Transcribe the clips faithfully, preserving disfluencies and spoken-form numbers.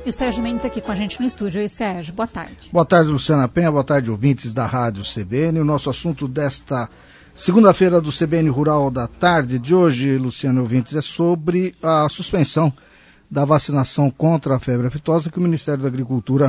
E o Sérgio Mendes aqui com a gente no estúdio. Oi, Sérgio, boa tarde. Boa tarde, Luciana Penha, boa tarde, ouvintes da Rádio C B N. O nosso assunto desta segunda-feira do C B N Rural da tarde de hoje, Luciana e ouvintes, é sobre a suspensão da vacinação contra a febre aftosa que o Ministério da Agricultura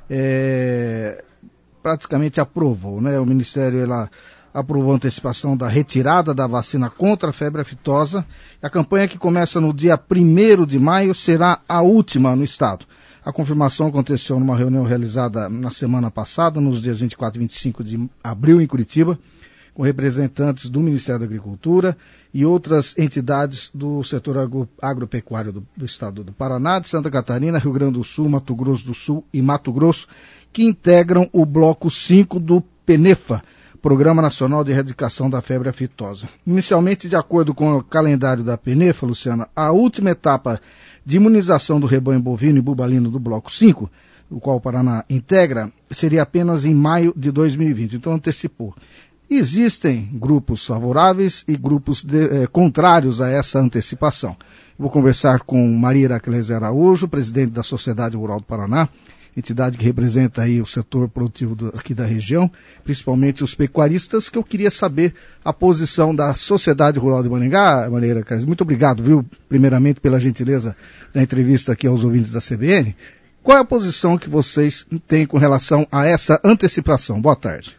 é, praticamente aprovou, né? O Ministério ela, aprovou a antecipação da retirada da vacina contra a febre aftosa. A campanha, que começa no dia primeiro de maio, será a última no estado. A confirmação aconteceu numa reunião realizada na semana passada, nos dias vinte e quatro e vinte e cinco de abril, em Curitiba, com representantes do Ministério da Agricultura e outras entidades do setor agro, agropecuário do, do estado do Paraná, de Santa Catarina, Rio Grande do Sul, Mato Grosso do Sul e Mato Grosso, que integram o bloco cinco do PENEFA, Programa Nacional de Erradicação da Febre Aftosa. Inicialmente, de acordo com o calendário da PENEFA, Luciana, a última etapa de imunização do rebanho bovino e bubalino do bloco cinco, o qual o Paraná integra, seria apenas em maio de dois mil e vinte, então antecipou. Existem grupos favoráveis e grupos de, eh, contrários a essa antecipação. Vou conversar com Maria Heraclésia Araújo, presidente da Sociedade Rural do Paraná, entidade que representa aí o setor produtivo do, aqui da região, principalmente os pecuaristas, que eu queria saber a posição da Sociedade Rural de Maringá. Maria Heraclésia, muito obrigado, viu, primeiramente pela gentileza da entrevista aqui aos ouvintes da C B N. Qual é a posição que vocês têm com relação a essa antecipação? Boa tarde.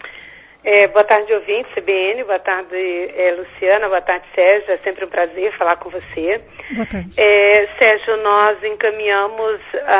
É, boa tarde, ouvinte, C B N, boa tarde, é, Luciana, boa tarde, Sérgio, é sempre um prazer falar com você. Boa tarde. É, Sérgio, nós encaminhamos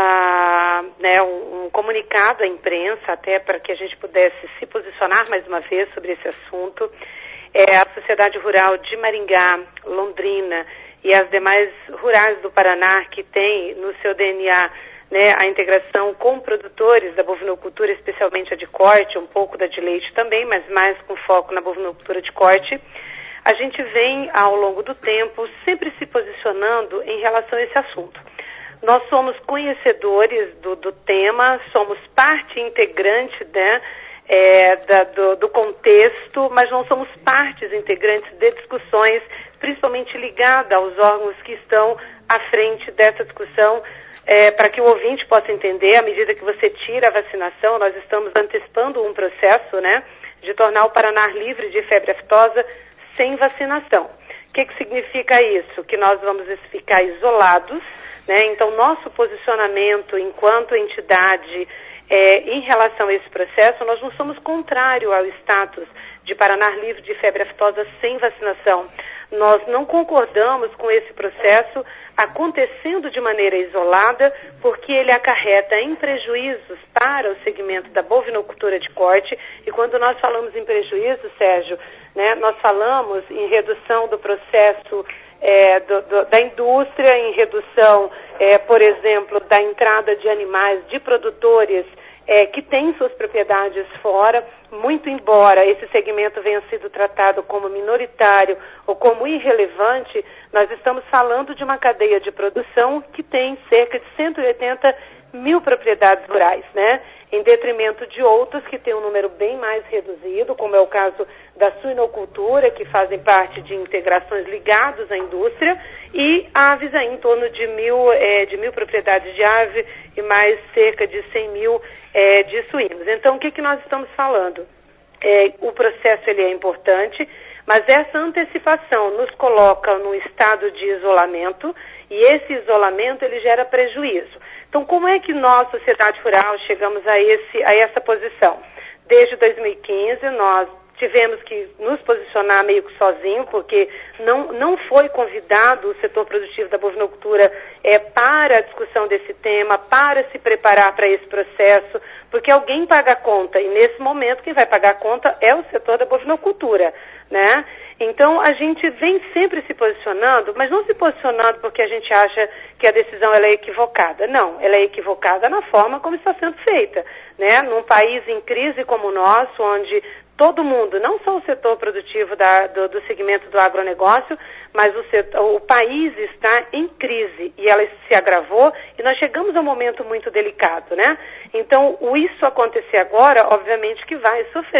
a, né, um, um comunicado à imprensa, até para que a gente pudesse se posicionar mais uma vez sobre esse assunto. É, a Sociedade Rural de Maringá, Londrina e as demais rurais do Paraná, que tem no seu D N A, né, a integração com produtores da bovinocultura, especialmente a de corte, um pouco da de leite também, mas mais com foco na bovinocultura de corte, a gente vem, ao longo do tempo, sempre se posicionando em relação a esse assunto. Nós somos conhecedores do, do tema, somos parte integrante, né, é, da, do, do contexto, mas não somos partes integrantes de discussões, principalmente ligada aos órgãos que estão à frente dessa discussão. É, para que o ouvinte possa entender, à medida que você tira a vacinação, nós estamos antecipando um processo, né, de tornar o Paraná livre de febre aftosa sem vacinação. O que, que significa isso? Que nós vamos ficar isolados, né? Então, nosso posicionamento enquanto entidade é, em relação a esse processo, nós não somos contrário ao status de Paraná livre de febre aftosa sem vacinação. Nós não concordamos com esse processo acontecendo de maneira isolada, porque ele acarreta em prejuízos para o segmento da bovinocultura de corte. E quando nós falamos em prejuízo, Sérgio, né, nós falamos em redução do processo é, do, do, da indústria, em redução, é, por exemplo, da entrada de animais de produtores É, que tem suas propriedades fora, muito embora esse segmento venha sido tratado como minoritário ou como irrelevante, nós estamos falando de uma cadeia de produção que tem cerca de cento e oitenta mil propriedades rurais, né? Em detrimento de outras que têm um número bem mais reduzido, como é o caso da suinocultura, que fazem parte de integrações ligadas à indústria, e aves aí em torno de mil, é, de mil propriedades de ave e mais cerca de cem mil é, de suínos. Então, o que, que nós estamos falando? É, o processo ele é importante, mas essa antecipação nos coloca num estado de isolamento, e esse isolamento ele gera prejuízo. Então, como é que nós, sociedade rural, chegamos a, esse, a essa posição? Desde dois mil e quinze, nós tivemos que nos posicionar meio que sozinho, porque não, não foi convidado o setor produtivo da bovinocultura é, para a discussão desse tema, para se preparar para esse processo, porque alguém paga a conta, e nesse momento quem vai pagar a conta é o setor da bovinocultura, né? Então, a gente vem sempre se posicionando, mas não se posicionando porque a gente acha que a decisão ela é equivocada. Não, ela é equivocada na forma como está sendo feita, né? Num país em crise como o nosso, onde todo mundo, não só o setor produtivo da, do, do segmento do agronegócio, mas o, setor, o país está em crise e ela se agravou e nós chegamos a um momento muito delicado, né? Então, o isso acontecer agora, obviamente que vai sofrer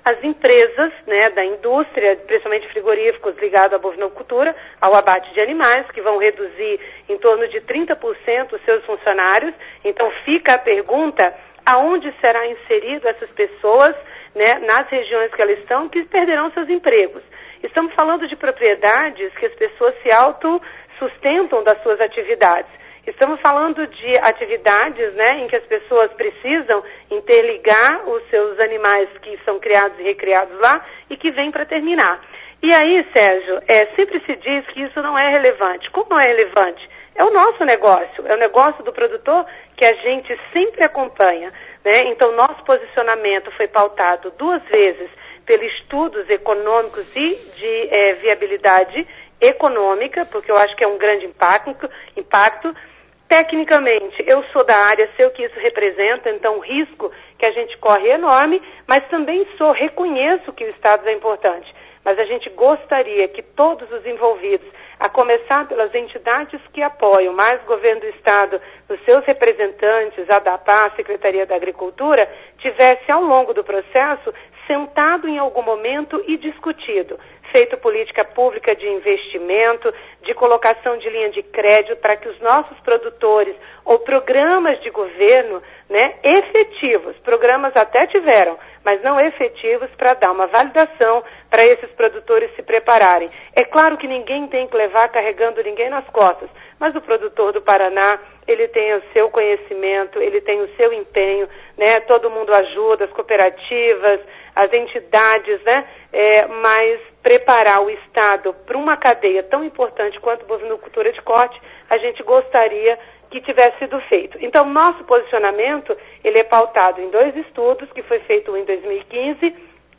as empresas, né, da indústria, principalmente frigoríficos ligados à bovinocultura, ao abate de animais, que vão reduzir em torno de trinta por cento os seus funcionários. Então fica a pergunta, aonde será inserido essas pessoas, né, nas regiões que elas estão, que perderão seus empregos. Estamos falando de propriedades que as pessoas se autossustentam das suas atividades. Estamos falando de atividades, né, em que as pessoas precisam interligar os seus animais que são criados e recriados lá e que vêm para terminar. E aí, Sérgio, é, sempre se diz que isso não é relevante. Como não é relevante? É o nosso negócio, é o negócio do produtor que a gente sempre acompanha, né? Então, nosso posicionamento foi pautado duas vezes pelos estudos econômicos e de é, viabilidade econômica, porque eu acho que é um grande impacto, impacto. Tecnicamente, eu sou da área, sei o que isso representa, então o risco que a gente corre é enorme, mas também sou, reconheço que o Estado é importante. Mas a gente gostaria que todos os envolvidos, a começar pelas entidades que apoiam, mais o governo do Estado, os seus representantes, a DAPA, a Secretaria da Agricultura, tivesse ao longo do processo sentado em algum momento e discutido, feito política pública de investimento, de colocação de linha de crédito para que os nossos produtores ou programas de governo, né, efetivos, programas até tiveram, mas não efetivos para dar uma validação para esses produtores se prepararem. É claro que ninguém tem que levar carregando ninguém nas costas, mas o produtor do Paraná, ele tem o seu conhecimento, ele tem o seu empenho, né, todo mundo ajuda, as cooperativas, as entidades, né, é, mas preparar o Estado para uma cadeia tão importante quanto a bovinocultura de corte, a gente gostaria que tivesse sido feito. Então, nosso posicionamento, ele é pautado em dois estudos, que foi feito um em dois mil e quinze,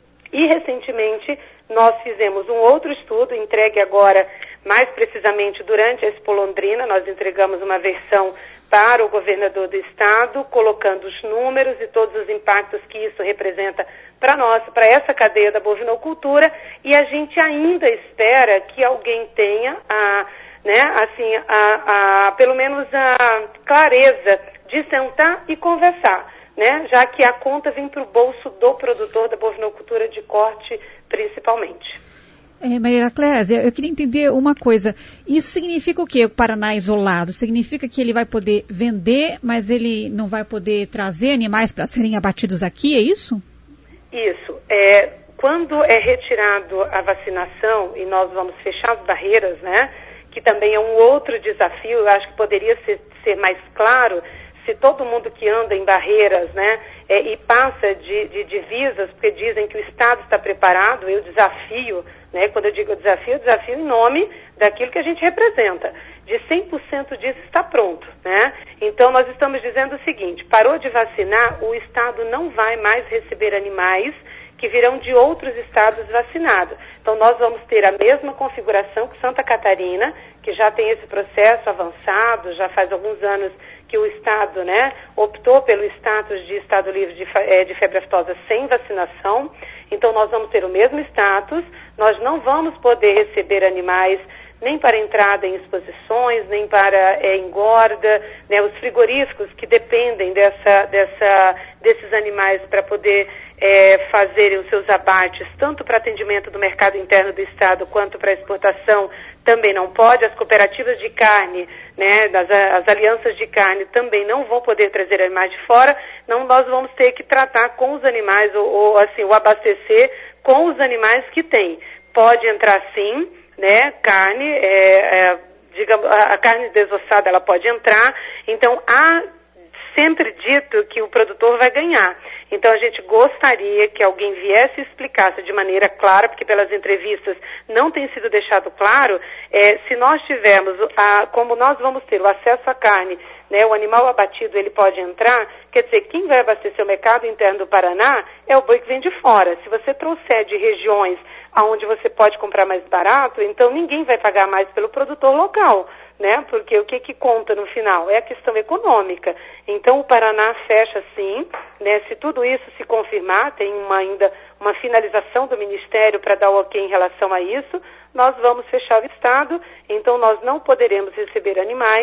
e recentemente nós fizemos um outro estudo, entregue agora, mais precisamente durante a Expo Londrina, nós entregamos uma versão para o governador do Estado, colocando os números e todos os impactos que isso representa para nós, para essa cadeia da bovinocultura, e a gente ainda espera que alguém tenha a, né, assim, a, a, pelo menos a clareza de sentar e conversar, né, já que a conta vem para o bolso do produtor da bovinocultura de corte, principalmente. É, Maria Clésia, eu queria entender uma coisa. Isso significa o quê, o Paraná isolado? Significa que ele vai poder vender, mas ele não vai poder trazer animais para serem abatidos aqui, é isso? Isso. É, quando é retirado a vacinação e nós vamos fechar as barreiras, né, que também é um outro desafio, eu acho que poderia ser, ser mais claro se todo mundo que anda em barreiras, né, é, e passa de, de divisas, porque dizem que o Estado está preparado, eu desafio, né, quando eu digo desafio, eu desafio em nome daquilo que a gente representa. De cem por cento disso está pronto, né? Então nós estamos dizendo o seguinte, parou de vacinar, o Estado não vai mais receber animais que virão de outros estados vacinados. Então nós vamos ter a mesma configuração que Santa Catarina, que já tem esse processo avançado, já faz alguns anos que o Estado, né, optou pelo status de Estado livre de, é, de febre aftosa sem vacinação. Então nós vamos ter o mesmo status, nós não vamos poder receber animais nem para entrada em exposições, nem para é, engorda, né, os frigoríficos que dependem dessa, dessa, desses animais para poder é, fazerem os seus abates, tanto para atendimento do mercado interno do Estado quanto para exportação, também não pode. As cooperativas de carne, né, das, as alianças de carne também não vão poder trazer animais de fora, não, nós vamos ter que tratar com os animais, ou, ou assim, o abastecer com os animais que tem. Pode entrar sim, né, carne, é, é, digamos, a carne desossada ela pode entrar, então há sempre dito que o produtor vai ganhar. Então a gente gostaria que alguém viesse e explicasse de maneira clara, porque pelas entrevistas não tem sido deixado claro, é, se nós tivermos, a, como nós vamos ter o acesso à carne, né, o animal abatido ele pode entrar, quer dizer, quem vai abastecer o mercado interno do Paraná é o boi que vem de fora. Se você trouxer de regiões onde você pode comprar mais barato, então ninguém vai pagar mais pelo produtor local, né? Porque o que que conta no final? É a questão econômica. Então o Paraná fecha sim, né? Se tudo isso se confirmar, tem uma, ainda uma finalização do Ministério para dar o ok em relação a isso, nós vamos fechar o Estado, então nós não poderemos receber animais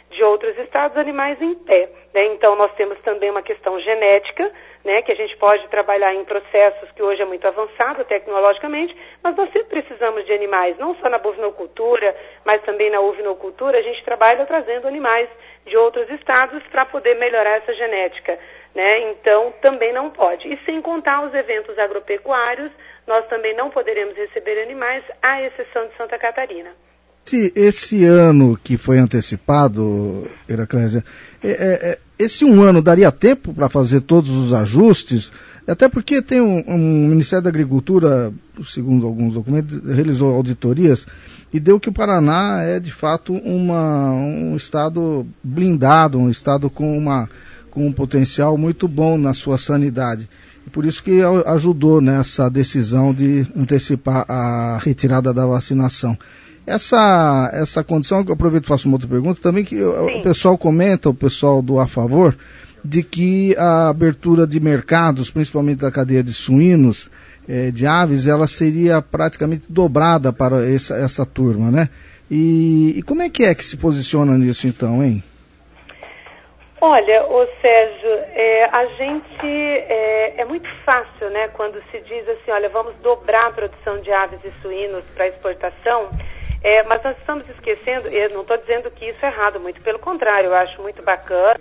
de outros estados, animais em pé, né? Então, nós temos também uma questão genética, né, que a gente pode trabalhar em processos que hoje é muito avançado tecnologicamente, mas nós sempre precisamos de animais, não só na bovinocultura, mas também na ovinocultura. A gente trabalha trazendo animais de outros estados para poder melhorar essa genética, né? Então, também não pode. E sem contar os eventos agropecuários, nós também não poderemos receber animais, à exceção de Santa Catarina. Esse, esse ano que foi antecipado, Heraclésia, é, é, esse um ano daria tempo para fazer todos os ajustes? Até porque tem um, um Ministério da Agricultura, segundo alguns documentos, realizou auditorias e deu que o Paraná é de fato uma, um estado blindado, um estado com, uma, com um potencial muito bom na sua sanidade. E por isso que ajudou nessa decisão de antecipar a retirada da vacinação. Essa, essa condição, eu aproveito e faço uma outra pergunta também, que o, o pessoal comenta, o pessoal do A Favor, de que a abertura de mercados, principalmente da cadeia de suínos, eh, de aves, ela seria praticamente dobrada para essa, essa turma, né? E, e como é que é que se posiciona nisso então, hein? Olha, ô Sérgio, é, a gente, é, é muito fácil, né, quando se diz assim, olha, vamos dobrar a produção de aves e suínos para exportação. É, mas nós estamos esquecendo, eu não estou dizendo que isso é errado, muito pelo contrário, eu acho muito bacana,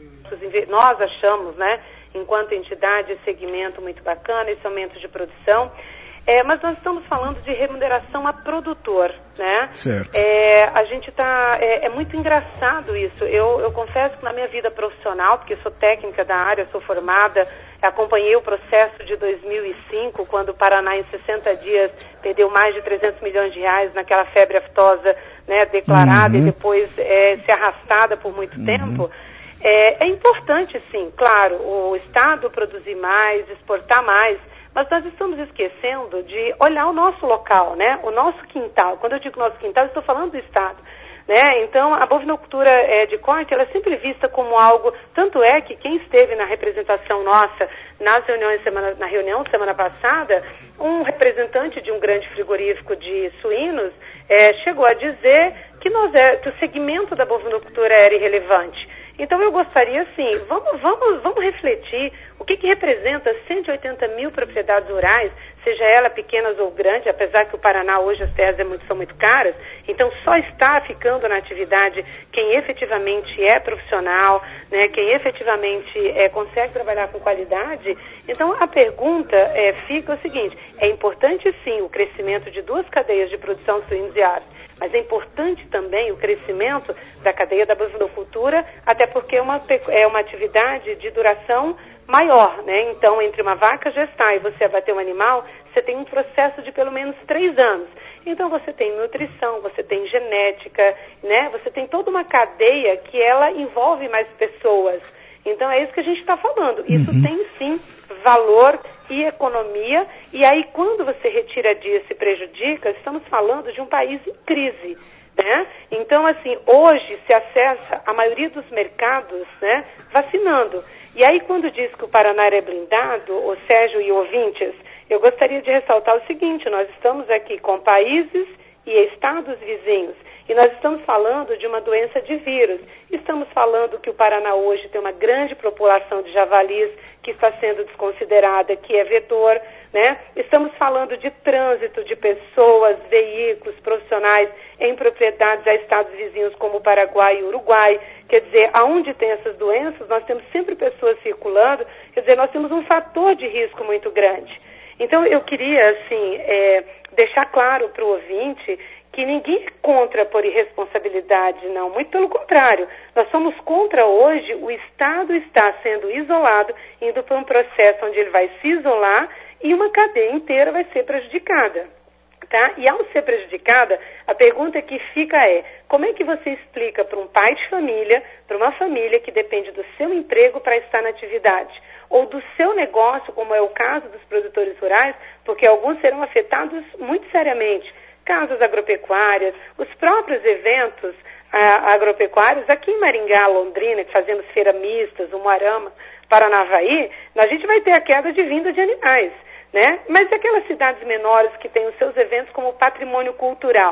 nós achamos, né, enquanto entidade, esse segmento muito bacana, esse aumento de produção, é, mas nós estamos falando de remuneração a produtor, né? Certo. É, a gente está, é, é muito engraçado isso, eu, eu confesso que na minha vida profissional, porque sou técnica da área, sou formada, acompanhei o processo de dois mil e cinco, quando o Paraná em sessenta dias perdeu mais de trezentos milhões de reais naquela febre aftosa, né, declarada uhum. e depois é, se arrastada por muito uhum. tempo. É, é importante, sim, claro, o Estado produzir mais, exportar mais, mas nós estamos esquecendo de olhar o nosso local, né, o nosso quintal. Quando eu digo nosso quintal, eu estou falando do Estado. Né? Então, a bovinocultura é, de corte, ela é sempre vista como algo, tanto é que quem esteve na representação nossa, nas reuniões semana, na reunião semana passada, um representante de um grande frigorífico de suínos é, chegou a dizer que, nós é, que o segmento da bovinocultura era irrelevante. Então, eu gostaria, assim, vamos, vamos, vamos refletir o que, que representa cento e oitenta mil propriedades rurais, seja ela pequenas ou grandes, apesar que o Paraná hoje as terras é muito, são muito caras, então só está ficando na atividade quem efetivamente é profissional, né, quem efetivamente é, consegue trabalhar com qualidade. Então a pergunta é, fica o seguinte, é importante sim o crescimento de duas cadeias de produção suínos e aves, mas é importante também o crescimento da cadeia da bovinocultura, até porque é uma, é uma atividade de duração maior, né? Então, entre uma vaca gestar e você abater um animal, você tem um processo de pelo menos três anos. Então, você tem nutrição, você tem genética, né? Você tem toda uma cadeia que ela envolve mais pessoas. Então, é isso que a gente está falando. Isso uhum. tem, sim, valor e economia. E aí, quando você retira disso e prejudica, estamos falando de um país em crise, né? Então, assim, hoje se acessa a maioria dos mercados, né, vacinando. E aí, quando diz que o Paraná é blindado, o Sérgio e ouvintes, eu gostaria de ressaltar o seguinte, nós estamos aqui com países e estados vizinhos, e nós estamos falando de uma doença de vírus. Estamos falando que o Paraná hoje tem uma grande população de javalis que está sendo desconsiderada, que é vetor, né? Estamos falando de trânsito de pessoas, veículos, profissionais em propriedades a estados vizinhos como o Paraguai e o Uruguai. Quer dizer, aonde tem essas doenças, nós temos sempre pessoas circulando, quer dizer, nós temos um fator de risco muito grande. Então, eu queria, assim, é, deixar claro para o ouvinte que ninguém é contra por irresponsabilidade, não. Muito pelo contrário. Nós somos contra hoje o Estado está sendo isolado, indo para um processo onde ele vai se isolar e uma cadeia inteira vai ser prejudicada. Tá? E ao ser prejudicada, a pergunta que fica é, como é que você explica para um pai de família, para uma família que depende do seu emprego para estar na atividade, ou do seu negócio, como é o caso dos produtores rurais, porque alguns serão afetados muito seriamente, casas agropecuárias, os próprios eventos ah, agropecuários, aqui em Maringá, Londrina, que fazemos feira mistas, Umuarama, Paranavaí, a gente vai ter a queda de vinda de animais. Né? Mas aquelas cidades menores que têm os seus eventos como patrimônio cultural,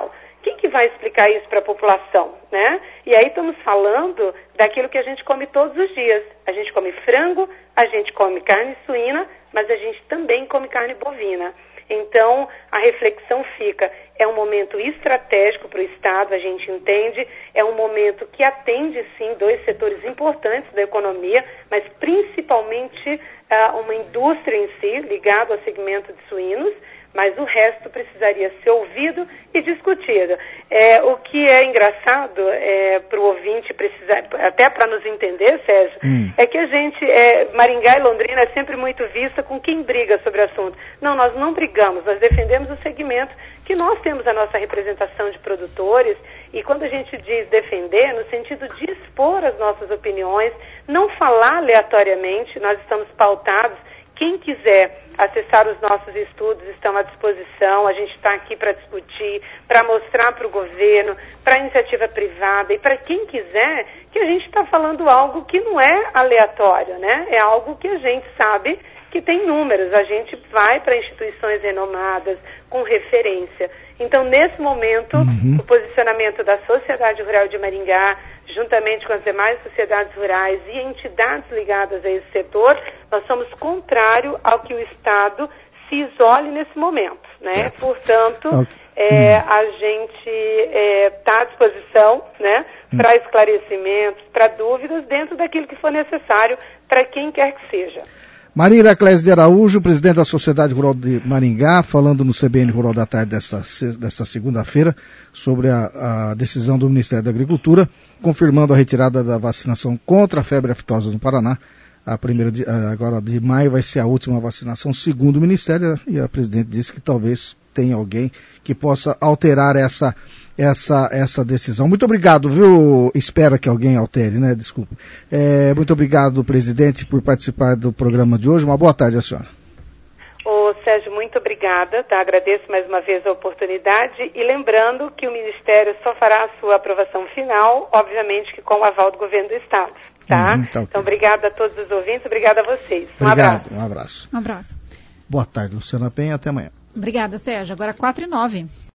quem que vai explicar isso para a população, né? E aí estamos falando daquilo que a gente come todos os dias. A gente come frango, a gente come carne suína, mas a gente também come carne bovina. Então, a reflexão fica, é um momento estratégico para o Estado, a gente entende, é um momento que atende, sim, dois setores importantes da economia, mas principalmente uh, uma indústria em si, ligada ao segmento de suínos, mas o resto precisaria ser ouvido e discutido. É, o que é engraçado é, para o ouvinte, precisar, até para nos entender, Sérgio, hum. é que a gente, é, Maringá e Londrina é sempre muito vista com quem briga sobre o assunto. Não, nós não brigamos, nós defendemos o segmento que nós temos a nossa representação de produtores, e quando a gente diz defender, no sentido de expor as nossas opiniões, não falar aleatoriamente, nós estamos pautados. Quem quiser acessar os nossos estudos estão à disposição, a gente está aqui para discutir, para mostrar para o governo, para a iniciativa privada e para quem quiser que a gente está falando algo que não é aleatório, né? É algo que a gente sabe que tem números, a gente vai para instituições renomadas, com referência. Então, nesse momento, uhum. o posicionamento da Sociedade Rural de Maringá, juntamente com as demais sociedades rurais e entidades ligadas a esse setor, nós somos contrário ao que o Estado se isole nesse momento, né? Certo. Portanto, okay. é, a gente está é, à disposição, né, hum. para esclarecimentos, para dúvidas, dentro daquilo que for necessário para quem quer que seja. Maria Iraclés de Araújo, presidente da Sociedade Rural de Maringá, falando no C B N Rural da Tarde desta, desta segunda-feira sobre a, a decisão do Ministério da Agricultura, confirmando a retirada da vacinação contra a febre aftosa no Paraná. A primeira de, agora de maio vai ser a última vacinação, segundo o Ministério, e a presidente disse que talvez tenha alguém que possa alterar essa, essa, essa decisão. Muito obrigado, viu? Espera que alguém altere, né? Desculpa. É, muito obrigado, presidente, por participar do programa de hoje. Uma boa tarde à senhora. Ô, Sérgio, muito obrigada, tá? Agradeço mais uma vez a oportunidade e lembrando que o Ministério só fará a sua aprovação final, obviamente que com o aval do Governo do Estado. Tá? Uhum, tá okay. Então, obrigada a todos os ouvintes, obrigada a vocês. Um Obrigado, abraço. Um abraço. Um abraço. Boa tarde, Luciana Penha, até amanhã. Obrigada, Sérgio. Agora quatro e nove.